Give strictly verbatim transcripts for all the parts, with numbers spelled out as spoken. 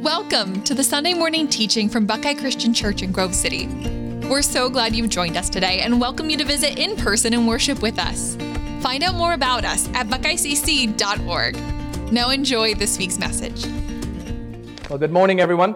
Welcome to the Sunday morning teaching from Buckeye Christian Church in Grove City. We're so glad you've joined us today and welcome you to visit in person and worship with us. Find out more about us at buckeye c c dot org. Now enjoy this week's message. Well, good morning, everyone.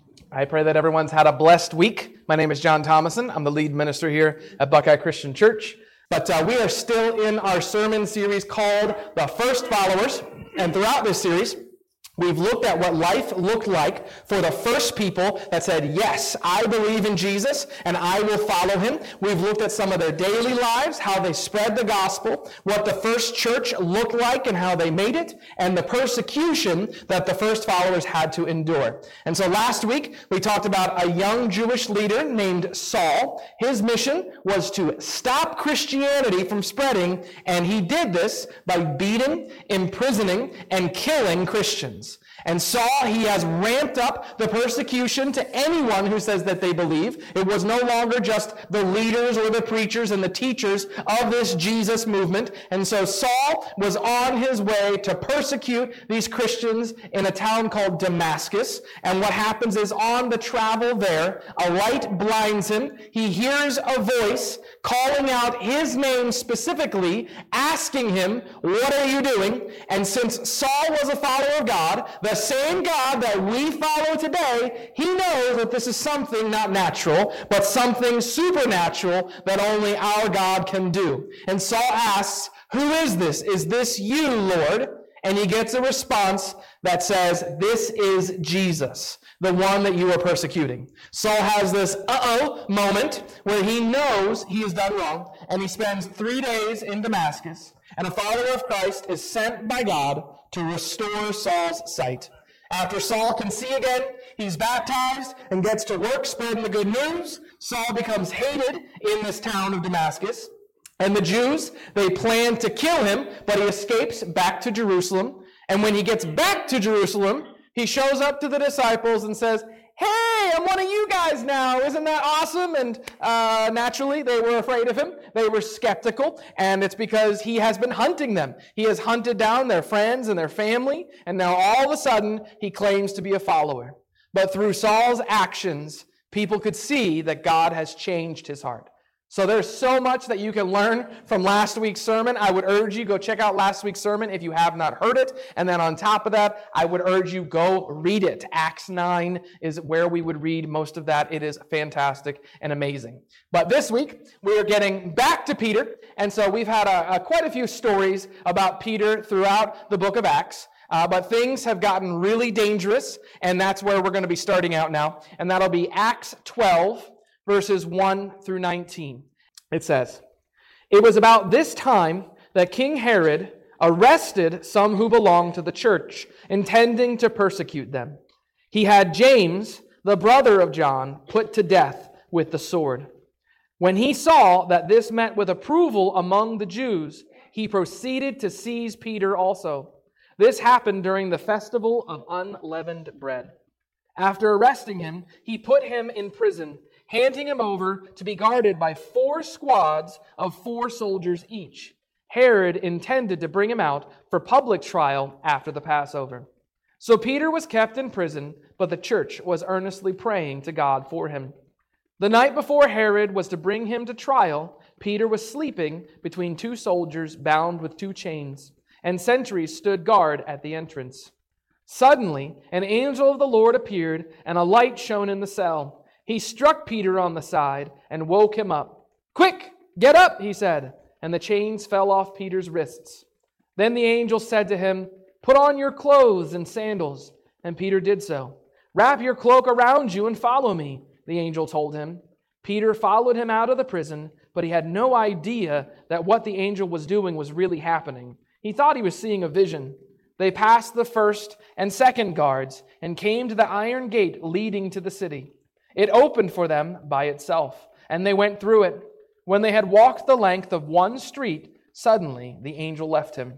I pray that everyone's had a blessed week. My name is John Thomason. I'm the lead minister here at Buckeye Christian Church. But uh, we are still in our sermon series called The First Followers. And throughout this series, we've looked at what life looked like for the first people that said, yes, I believe in Jesus and I will follow him. We've looked at some of their daily lives, how they spread the gospel, what the first church looked like and how they made it, and the persecution that the first followers had to endure. And so last week, we talked about a young Jewish leader named Saul. His mission was to stop Christianity from spreading, and he did this by beating, imprisoning, and killing Christians. And Saul, he has ramped up the persecution to anyone who says that they believe. It was no longer just the leaders or the preachers and the teachers of this Jesus movement. And so Saul was on his way to persecute these Christians in a town called Damascus. And what happens is on the travel there, a light blinds him. He hears a voice calling out his name specifically, asking him, "What are you doing?" And since Saul was a follower of God, the same God that we follow today, he knows that this is something not natural, but something supernatural that only our God can do. And Saul asks, "Who is this? Is this you, Lord?" And he gets a response that says, "This is Jesus, the one that you are persecuting." Saul has this uh-oh moment where he knows he has done wrong, and he spends three days in Damascus, and a follower of Christ is sent by God to restore Saul's sight. After Saul can see again, he's baptized and gets to work spreading the good news. Saul becomes hated in this town of Damascus. And the Jews, they plan to kill him, but he escapes back to Jerusalem. And when he gets back to Jerusalem, he shows up to the disciples and says, "Hey, I'm one of you guys now. Isn't that awesome?" And uh, naturally, they were afraid of him. They were skeptical, and it's because he has been hunting them. He has hunted down their friends and their family, and now all of a sudden, he claims to be a follower. But through Saul's actions, people could see that God has changed his heart. So there's so much that you can learn from last week's sermon. I would urge you, go check out last week's sermon if you have not heard it. And then on top of that, I would urge you, go read it. Acts nine is where we would read most of that. It is fantastic and amazing. But this week, we are getting back to Peter. And so we've had a, a, quite a few stories about Peter throughout the book of Acts. Uh, but things have gotten really dangerous, and that's where we're going to be starting out now. And that'll be Acts twelve. Verses one through nineteen. It says, "It was about this time that King Herod arrested some who belonged to the church, intending to persecute them. He had James, the brother of John, put to death with the sword. When he saw that this met with approval among the Jews, he proceeded to seize Peter also. This happened during the festival of unleavened bread. After arresting him, he put him in prison, handing him over to be guarded by four squads of four soldiers each. Herod intended to bring him out for public trial after the Passover. So Peter was kept in prison, but the church was earnestly praying to God for him. The night before Herod was to bring him to trial, Peter was sleeping between two soldiers bound with two chains, and sentries stood guard at the entrance. Suddenly, an angel of the Lord appeared, and a light shone in the cell. He struck Peter on the side and woke him up. 'Quick, get up,' he said, and the chains fell off Peter's wrists. Then the angel said to him, 'Put on your clothes and sandals.' And Peter did so. 'Wrap your cloak around you and follow me,' the angel told him. Peter followed him out of the prison, but he had no idea that what the angel was doing was really happening. He thought he was seeing a vision. They passed the first and second guards and came to the iron gate leading to the city. It opened for them by itself, and they went through it. When they had walked the length of one street, suddenly the angel left him.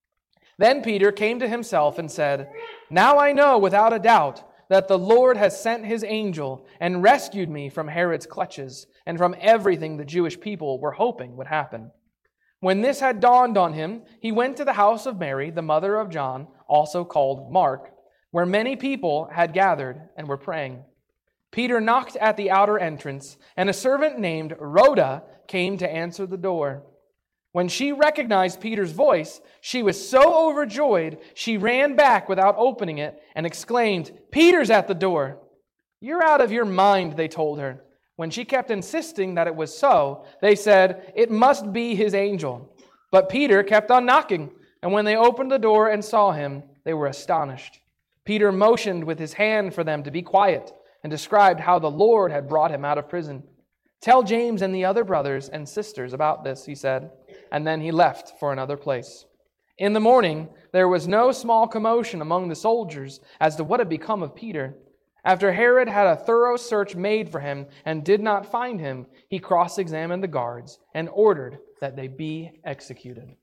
Then Peter came to himself and said, 'Now I know without a doubt that the Lord has sent his angel and rescued me from Herod's clutches and from everything the Jewish people were hoping would happen.' When this had dawned on him, he went to the house of Mary, the mother of John, also called Mark. where many people had gathered and were praying. Peter knocked at the outer entrance, and a servant named Rhoda came to answer the door. When she recognized Peter's voice, she was so overjoyed, she ran back without opening it and exclaimed, "Peter's at the door." "You're out of your mind," they told her. When she kept insisting that it was so, they said, "It must be his angel." But Peter kept on knocking, and when they opened the door and saw him, they were astonished. Peter motioned with his hand for them to be quiet and described how the Lord had brought him out of prison. "Tell James and the other brothers and sisters about this," he said, and then he left for another place. In the morning, there was no small commotion among the soldiers as to what had become of Peter. After Herod had a thorough search made for him and did not find him, he cross-examined the guards and ordered that they be executed.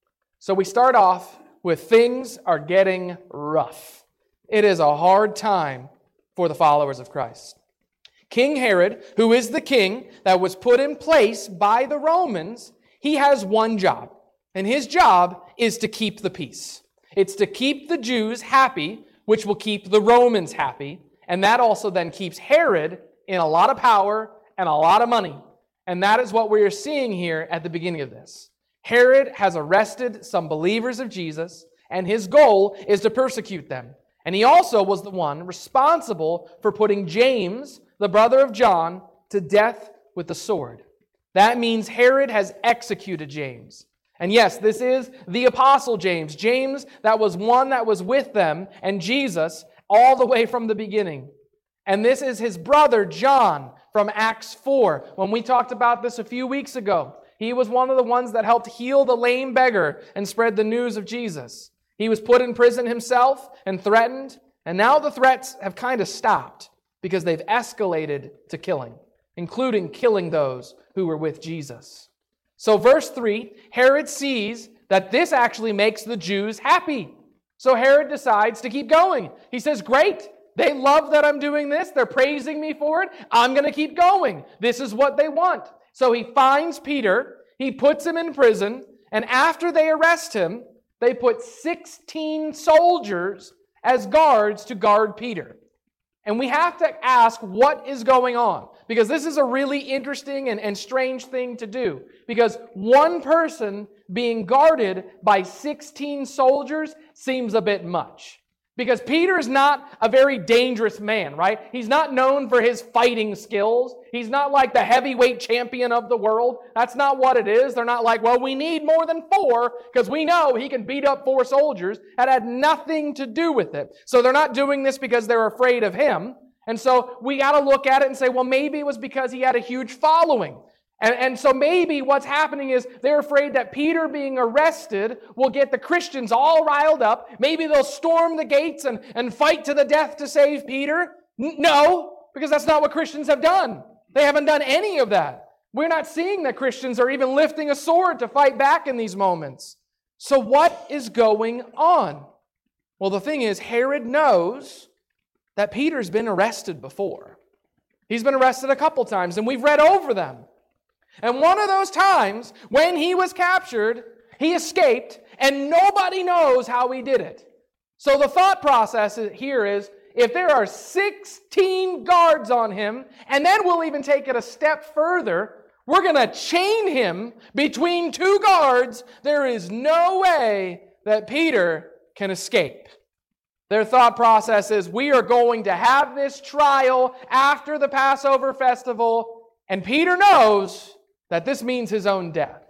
So we start off with things are getting rough. It is a hard time for the followers of Christ. King Herod, who is the king that was put in place by the Romans, he has one job, and his job is to keep the peace. It's to keep the Jews happy, which will keep the Romans happy, and that also then keeps Herod in a lot of power and a lot of money. And that is what we are seeing here at the beginning of this. Herod has arrested some believers of Jesus, and his goal is to persecute them. And he also was the one responsible for putting James, the brother of John, to death with the sword. That means Herod has executed James. And yes, this is the Apostle James. James, that was one that was with them and Jesus all the way from the beginning. And this is his brother John from Acts four. When we talked about this a few weeks ago, he was one of the ones that helped heal the lame beggar and spread the news of Jesus. He was put in prison himself and threatened, and now the threats have kind of stopped because they've escalated to killing, including killing those who were with Jesus. So verse three, Herod sees that this actually makes the Jews happy. So Herod decides to keep going. He says, great, they love that I'm doing this. They're praising me for it. I'm going to keep going. This is what they want. So he finds Peter, he puts him in prison, and after they arrest him, they put sixteen soldiers as guards to guard Peter. And we have to ask what is going on, because this is a really interesting and, and strange thing to do. Because one person being guarded by sixteen soldiers seems a bit much. Because Peter is not a very dangerous man, right? He's not known for his fighting skills. He's not like the heavyweight champion of the world. That's not what it is. They're not like, well, we need more than four because we know he can beat up four soldiers. That had nothing to do with it. So they're not doing this because they're afraid of him. And so we got to look at it and say, well, maybe it was because he had a huge following. And, and so maybe what's happening is they're afraid that Peter being arrested will get the Christians all riled up. Maybe they'll storm the gates and, and fight to the death to save Peter. No, because that's not what Christians have done. They haven't done any of that. We're not seeing that Christians are even lifting a sword to fight back in these moments. So what is going on? Well, the thing is, Herod knows that Peter's been arrested before. He's been arrested a couple times, and we've read over them. And one of those times, when he was captured, he escaped, and nobody knows how he did it. So the thought process here is, if there are sixteen guards on him, and then we'll even take it a step further, we're going to chain him between two guards, there is no way that Peter can escape. Their thought process is, we are going to have this trial after the Passover festival, and Peter knows that this means his own death.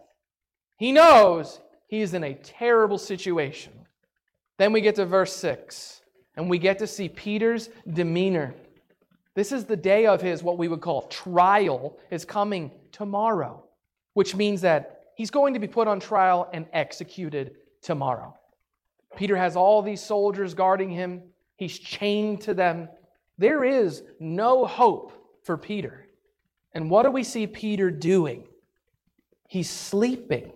He knows he's in a terrible situation. Then we get to verse six, and we get to see Peter's demeanor. This is the day of his, what we would call trial, is coming tomorrow, which means that he's going to be put on trial and executed tomorrow. Peter has all these soldiers guarding him. He's chained to them. There is no hope for Peter. And what do we see Peter doing? He's sleeping.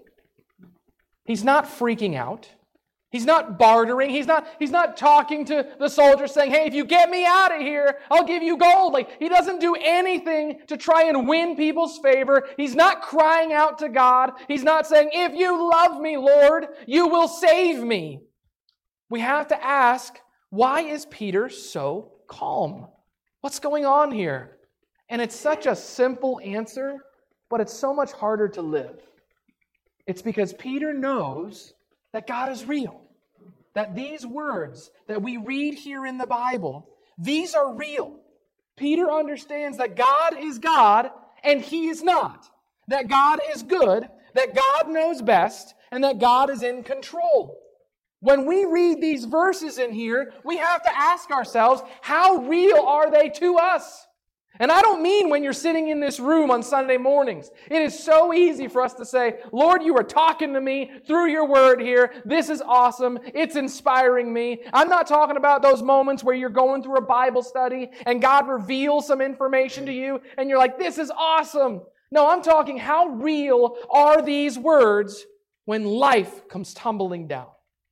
He's not freaking out. He's not bartering. He's not, he's not talking to the soldiers saying, hey, if you get me out of here, I'll give you gold. Like, he doesn't do anything to try and win people's favor. He's not crying out to God. He's not saying, if you love me, Lord, you will save me. We have to ask, why is Peter so calm? What's going on here? And it's such a simple answer, but it's so much harder to live. It's because Peter knows that God is real. That these words that we read here in the Bible, these are real. Peter understands that God is God and He is not. That God is good, that God knows best, and that God is in control. When we read these verses in here, we have to ask ourselves, how real are they to us? And I don't mean when you're sitting in this room on Sunday mornings. It is so easy for us to say, Lord, you are talking to me through your word here. This is awesome. It's inspiring me. I'm not talking about those moments where you're going through a Bible study and God reveals some information to you and you're like, this is awesome. No, I'm talking how real are these words when life comes tumbling down?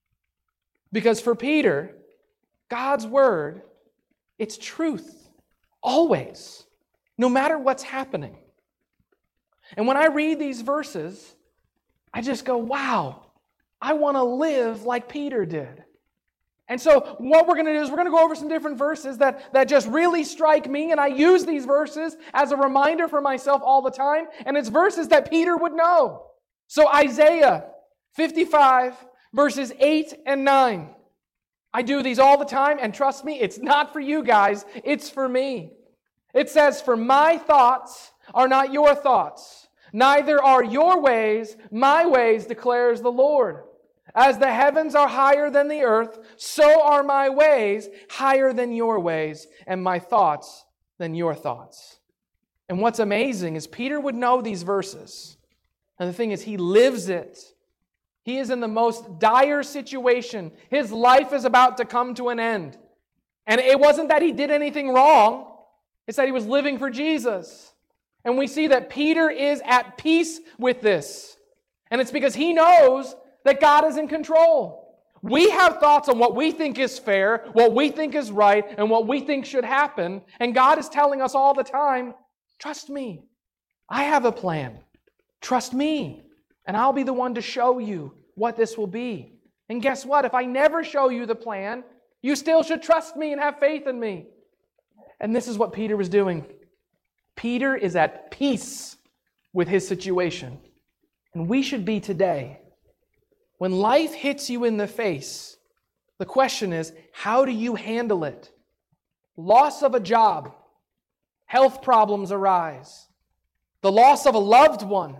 Because for Peter, God's word, it's truth. Always. No matter what's happening. And when I read these verses, I just go, wow, I want to live like Peter did. And so what we're going to do is we're going to go over some different verses that, that just really strike me. And I use these verses as a reminder for myself all the time. And it's verses that Peter would know. So Isaiah fifty-five, verses eight and nine. I do these all the time, and trust me, it's not for you guys, it's for me. It says, for my thoughts are not your thoughts, neither are your ways my ways, declares the Lord. As the heavens are higher than the earth, so are my ways higher than your ways, and my thoughts than your thoughts. And what's amazing is Peter would know these verses. And the thing is, he lives it. He is in the most dire situation. His life is about to come to an end. And it wasn't that he did anything wrong. It's that he was living for Jesus. And we see that Peter is at peace with this. And it's because he knows that God is in control. We have thoughts on what we think is fair, what we think is right, and what we think should happen. And God is telling us all the time, trust me. I have a plan. Trust me. And I'll be the one to show you what this will be. And guess what? If I never show you the plan, you still should trust me and have faith in me. And this is what Peter was doing. Peter is at peace with his situation. And we should be today. When life hits you in the face, the question is, how do you handle it? Loss of a job. Health problems arise. The loss of a loved one.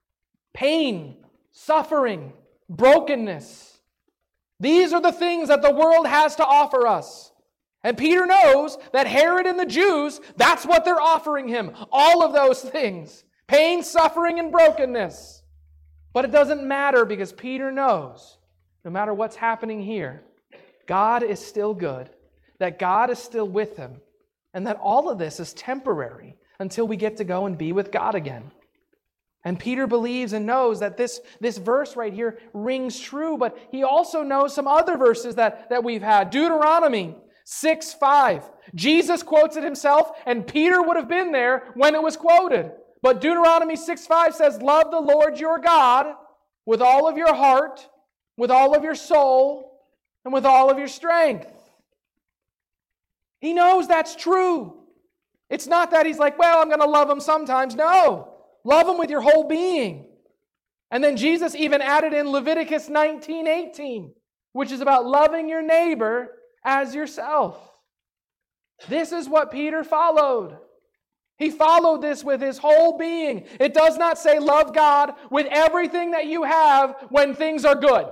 Pain, suffering, brokenness. These are the things that the world has to offer us. And Peter knows that Herod and the Jews, that's what they're offering him. All of those things. Pain, suffering, and brokenness. But it doesn't matter because Peter knows, no matter what's happening here, God is still good, that God is still with him, and that all of this is temporary until we get to go and be with God again. And Peter believes and knows that this, this verse right here rings true, but he also knows some other verses that, that we've had. Deuteronomy six five. Jesus quotes it himself, and Peter would have been there when it was quoted. But Deuteronomy six five says, love the Lord your God with all of your heart, with all of your soul, and with all of your strength. He knows that's true. It's not that he's like, well, I'm going to love him sometimes. No. Love him with your whole being. And then Jesus even added in Leviticus nineteen eighteen, which is about loving your neighbor as yourself. This is what Peter followed. He followed this with his whole being. It does not say love God with everything that you have when things are good.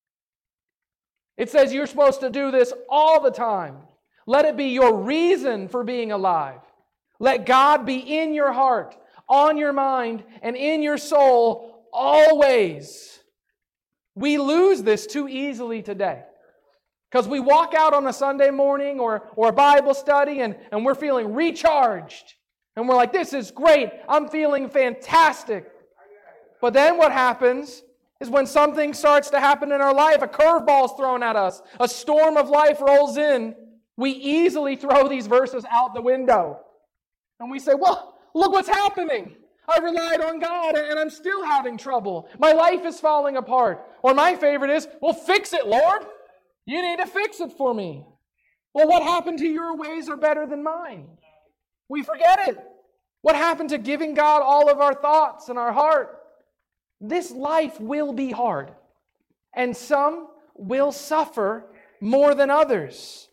It says you're supposed to do this all the time. Let it be your reason for being alive. Let God be in your heart, on your mind, and in your soul always. We lose this too easily today. Because we walk out on a Sunday morning or, or a Bible study and, and we're feeling recharged. And we're like, this is great. I'm feeling fantastic. But then what happens is when something starts to happen in our life, a curveball's thrown at us, a storm of life rolls in, we easily throw these verses out the window. And we say, well, look what's happening. I relied on God and I'm still having trouble. My life is falling apart. Or my favorite is, well, fix it, Lord. You need to fix it for me. Well, what happened to your ways are better than mine? We forget it. What happened to giving God all of our thoughts and our heart? This life will be hard, and some will suffer more than others.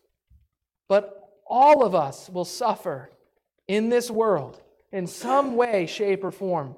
But all of us will suffer in this world in some way, shape, or form.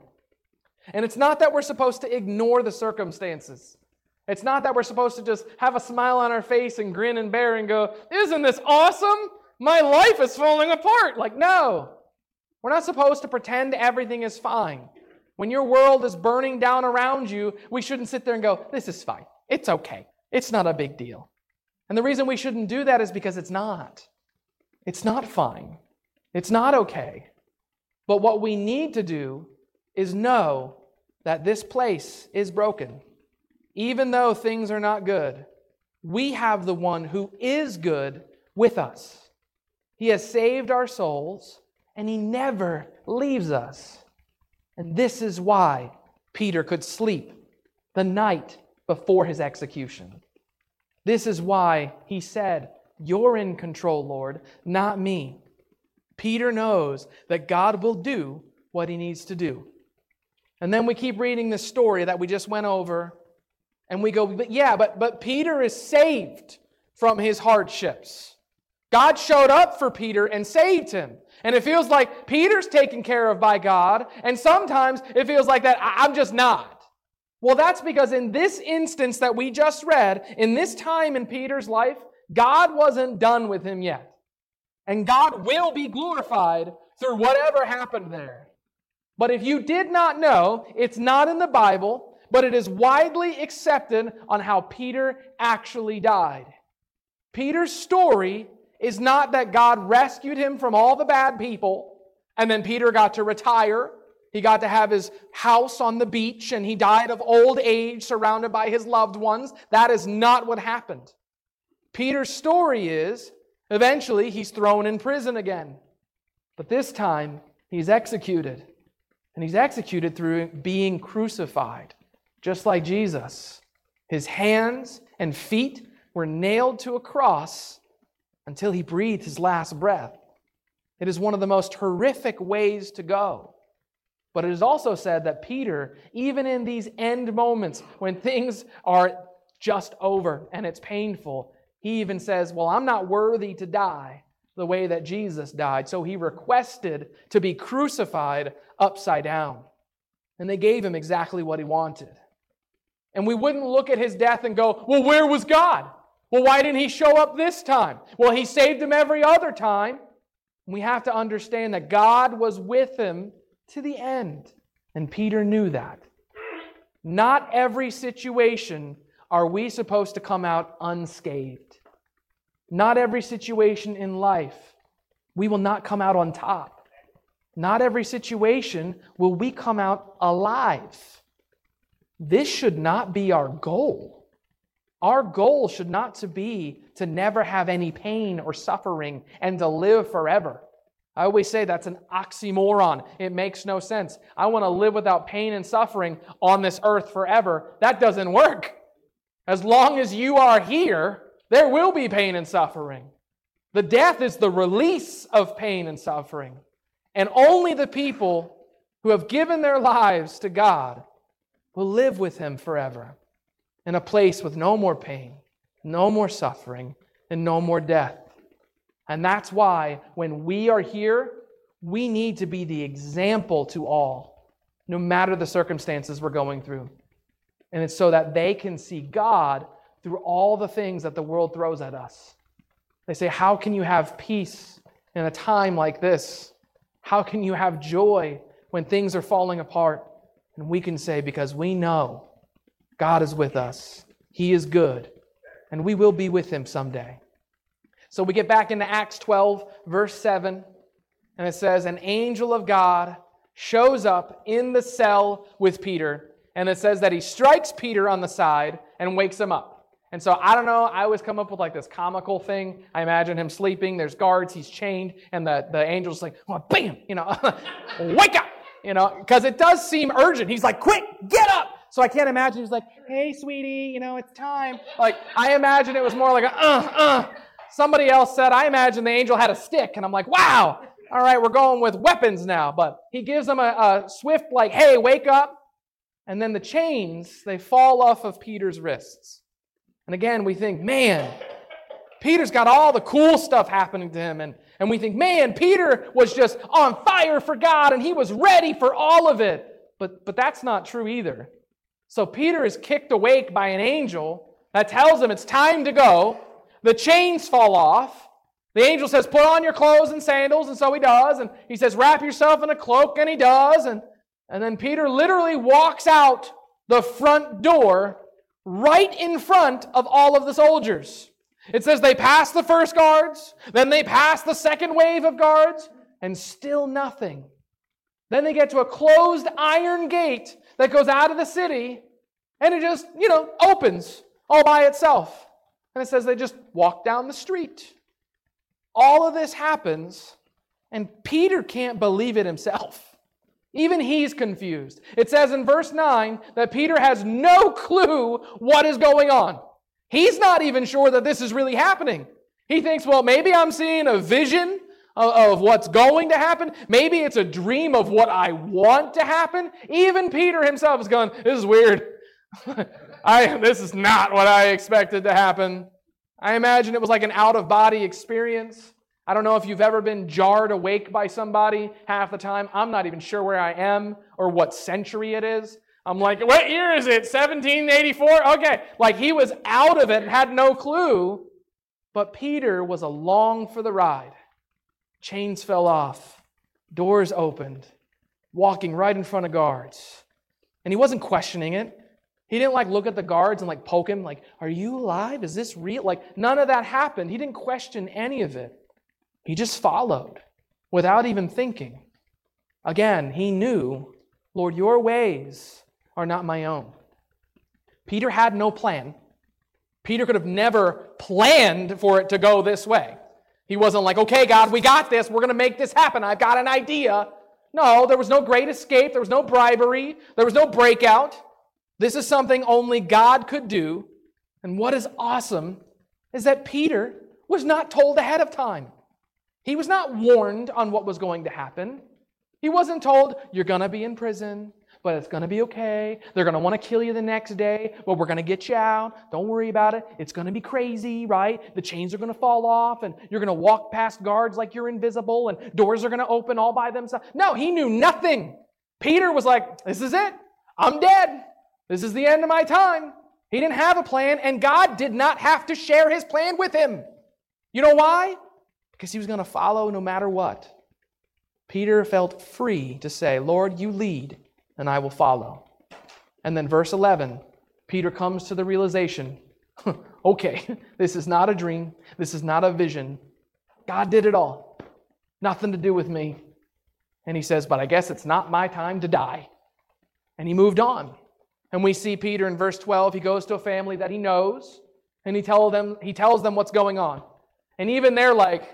And it's not that we're supposed to ignore the circumstances. It's not that we're supposed to just have a smile on our face and grin and bear and go, isn't this awesome? My life is falling apart. Like, no. We're not supposed to pretend everything is fine. When your world is burning down around you, we shouldn't sit there and go, this is fine. It's okay. It's not a big deal. And the reason we shouldn't do that is because it's not. It's not fine. It's not okay. But what we need to do is know that this place is broken. Even though things are not good, we have the one who is good with us. He has saved our souls, and He never leaves us. And this is why Peter could sleep the night before his execution. This is why he said, you're in control, Lord, not me. Peter knows that God will do what He needs to do. And then we keep reading this story that we just went over, and we go, but yeah, but, but Peter is saved from his hardships. God showed up for Peter and saved him. And it feels like Peter's taken care of by God, and sometimes it feels like that I'm just not. Well, that's because in this instance that we just read, in this time in Peter's life, God wasn't done with him yet. And God will be glorified through whatever happened there. But if you did not know, it's not in the Bible, but it is widely accepted on how Peter actually died. Peter's story is not that God rescued him from all the bad people, and then Peter got to retire. He got to have his house on the beach, and he died of old age surrounded by his loved ones. That is not what happened. Peter's story is, eventually he's thrown in prison again. But this time, he's executed. And he's executed through being crucified, just like Jesus. His hands and feet were nailed to a cross until he breathed his last breath. It is one of the most horrific ways to go. But it is also said that Peter, even in these end moments when things are just over and it's painful, he even says, well, I'm not worthy to die the way that Jesus died. So he requested to be crucified upside down. And they gave him exactly what he wanted. And we wouldn't look at his death and go, well, where was God? Well, why didn't He show up this time? Well, He saved him every other time. We have to understand that God was with him to the end. And Peter knew that. Not every situation are we supposed to come out unscathed. Not every situation in life we will not come out on top. Not every situation will we come out alive. This should not be our goal. Our goal should not to be to never have any pain or suffering and to live forever. I always say that's an oxymoron. It makes no sense. I want to live without pain and suffering on this earth forever. That doesn't work. As long as you are here, there will be pain and suffering. The death is the release of pain and suffering. And only the people who have given their lives to God will live with Him forever in a place with no more pain, no more suffering, and no more death. And that's why when we are here, we need to be the example to all, no matter the circumstances we're going through. And it's so that they can see God through all the things that the world throws at us. They say, how can you have peace in a time like this? How can you have joy when things are falling apart? And we can say, because we know God is with us. He is good. And we will be with Him someday. So we get back into Acts twelve, verse seven. And it says, an angel of God shows up in the cell with Peter. And it says that he strikes Peter on the side and wakes him up. And so, I don't know, I always come up with like this comical thing. I imagine him sleeping, there's guards, he's chained, and the, the angel's like, oh, bam, you know, wake up, you know, because it does seem urgent. He's like, quick, get up. So I can't imagine he's like, hey, sweetie, you know, it's time. Like, I imagine it was more like a, uh, uh. Somebody else said, I imagine the angel had a stick. And I'm like, wow, all right, we're going with weapons now. But he gives them a, a swift, like, hey, wake up. And then the chains, they fall off of Peter's wrists. And again, we think, man, Peter's got all the cool stuff happening to him. And, and we think, man, Peter was just on fire for God and he was ready for all of it. But, but that's not true either. So Peter is kicked awake by an angel that tells him it's time to go. The chains fall off. The angel says, put on your clothes and sandals, and so he does. And he says, wrap yourself in a cloak, and he does. And, and then Peter literally walks out the front door right in front of all of the soldiers. It says they pass the first guards, then they pass the second wave of guards, and still nothing. Then they get to a closed iron gate that goes out of the city, and it just, you know, opens all by itself. And it says they just walk down the street. All of this happens, and Peter can't believe it himself. Even he's confused. It says in verse nine that Peter has no clue what is going on. He's not even sure that this is really happening. He thinks, well, maybe I'm seeing a vision of, of what's going to happen. Maybe it's a dream of what I want to happen. Even Peter himself is going, this is weird. I, this is not what I expected to happen. I imagine it was like an out-of-body experience. I don't know if you've ever been jarred awake by somebody half the time. I'm not even sure where I am or what century it is. I'm like, what year is it? seventeen eighty-four? Okay. Like he was out of it and had no clue. But Peter was along for the ride. Chains fell off. Doors opened. Walking right in front of guards. And he wasn't questioning it. He didn't like look at the guards and like poke him like, are you alive? Is this real? Like none of that happened. He didn't question any of it. He just followed without even thinking. Again, he knew, Lord, your ways are not my own. Peter had no plan. Peter could have never planned for it to go this way. He wasn't like, okay, God, we got this. We're going to make this happen. I've got an idea. No, there was no great escape. There was no bribery. There was no breakout. This is something only God could do. And what is awesome is that Peter was not told ahead of time. He was not warned on what was going to happen. He wasn't told, you're going to be in prison, but it's going to be okay. They're going to want to kill you the next day, but we're going to get you out. Don't worry about it. It's going to be crazy, right? The chains are going to fall off, and you're going to walk past guards like you're invisible, and doors are going to open all by themselves. No, he knew nothing. Peter was like, this is it. I'm dead. This is the end of my time. He didn't have a plan, and God did not have to share his plan with him. You know why? Because he was going to follow no matter what. Peter felt free to say, Lord, you lead, and I will follow. And then verse eleven, Peter comes to the realization, okay, this is not a dream. This is not a vision. God did it all. Nothing to do with me. And he says, but I guess it's not my time to die. And he moved on. And we see Peter in verse twelve, he goes to a family that he knows, and he, tell them, he tells them what's going on. And even they're like,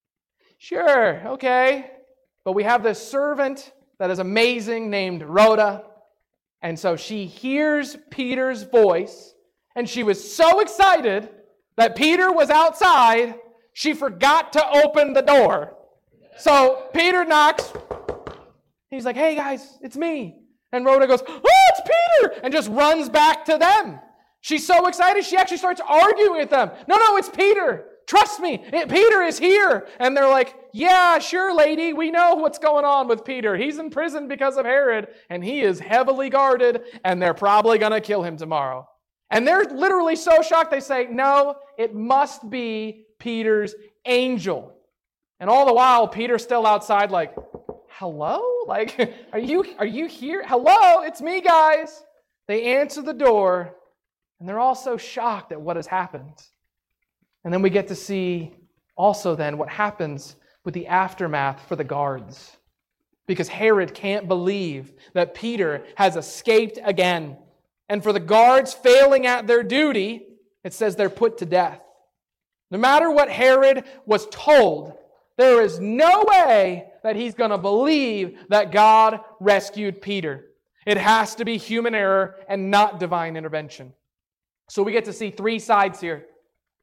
sure, okay. But we have this servant that is amazing named Rhoda. And so she hears Peter's voice, and she was so excited that Peter was outside, she forgot to open the door. So Peter knocks. He's like, hey guys, it's me. And Rhoda goes, oh, it's Peter! And just runs back to them. She's so excited, she actually starts arguing with them. No, no, it's Peter. Trust me, it, Peter is here. And they're like, yeah, sure, lady, we know what's going on with Peter. He's in prison because of Herod, and he is heavily guarded, and they're probably going to kill him tomorrow. And they're literally so shocked, they say, no, it must be Peter's angel. And all the while, Peter's still outside like, hello? Like, are you, are you here? Hello, it's me, guys. They answer the door, and they're all so shocked at what has happened. And then we get to see also then what happens with the aftermath for the guards. Because Herod can't believe that Peter has escaped again. And for the guards failing at their duty, it says they're put to death. No matter what Herod was told, there is no way that he's going to believe that God rescued Peter. It has to be human error and not divine intervention. So we get to see three sides here.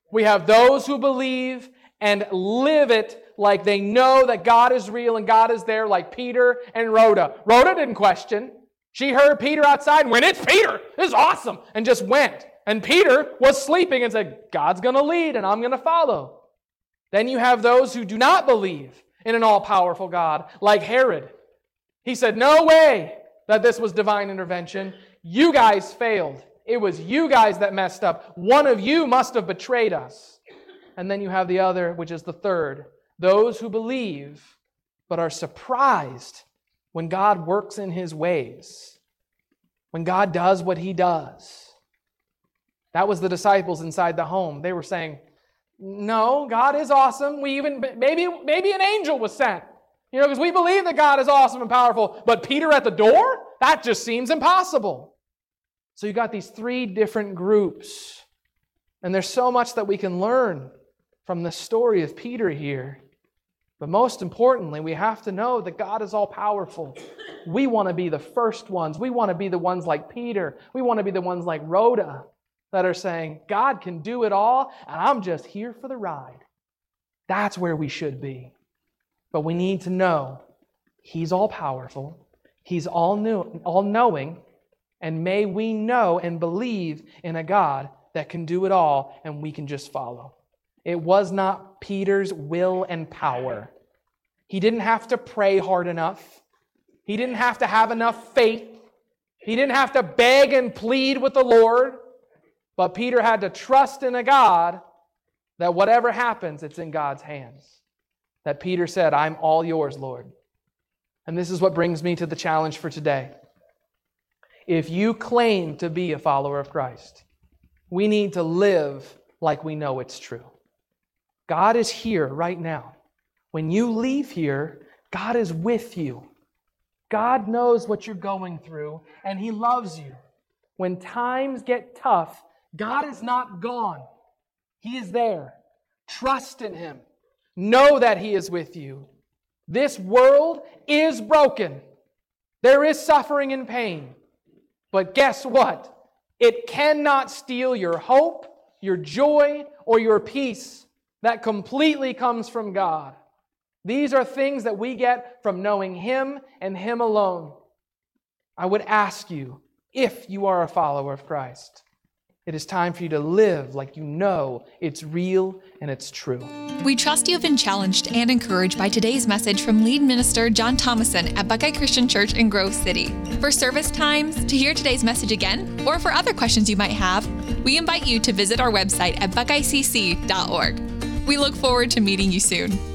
We have those who believe and live it like they know that God is real and God is there, like Peter and Rhoda. Rhoda didn't question. She heard Peter outside and went, "It's Peter! This is awesome!" and just went. And Peter was sleeping and said, "God's going to lead and I'm going to follow." Then you have those who do not believe in an all-powerful God, like Herod. He said, "No way that this was divine intervention. You guys failed. It was you guys that messed up. One of you must have betrayed us." And then you have the other, which is the third. Those who believe but are surprised when God works in His ways, when God does what He does. That was the disciples inside the home. They were saying, "No, God is awesome. We even maybe maybe an angel was sent. You know, because we believe that God is awesome and powerful, but Peter at the door? That just seems impossible." So you got these three different groups. And there's so much that we can learn from the story of Peter here. But most importantly, we have to know that God is all powerful. We want to be the first ones. We want to be the ones like Peter. We want to be the ones like Rhoda that are saying, "God can do it all, and I'm just here for the ride." That's where we should be. But we need to know He's all powerful. He's all new, all knowing. And may we know and believe in a God that can do it all, and we can just follow. It was not Peter's will and power. He didn't have to pray hard enough. He didn't have to have enough faith. He didn't have to beg and plead with the Lord. But Peter had to trust in a God that whatever happens, it's in God's hands. That Peter said, "I'm all yours, Lord." And this is what brings me to the challenge for today. If you claim to be a follower of Christ, we need to live like we know it's true. God is here right now. When you leave here, God is with you. God knows what you're going through, and He loves you. When times get tough, God is not gone. He is there. Trust in Him. Know that He is with you. This world is broken. There is suffering and pain. But guess what? It cannot steal your hope, your joy, or your peace that completely comes from God. These are things that we get from knowing Him and Him alone. I would ask you, if you are a follower of Christ, it is time for you to live like you know it's real and it's true. We trust you have been challenged and encouraged by today's message from lead minister John Thomason at Buckeye Christian Church in Grove City. For service times, to hear today's message again, or for other questions you might have, we invite you to visit our website at buckeye c c dot org. We look forward to meeting you soon.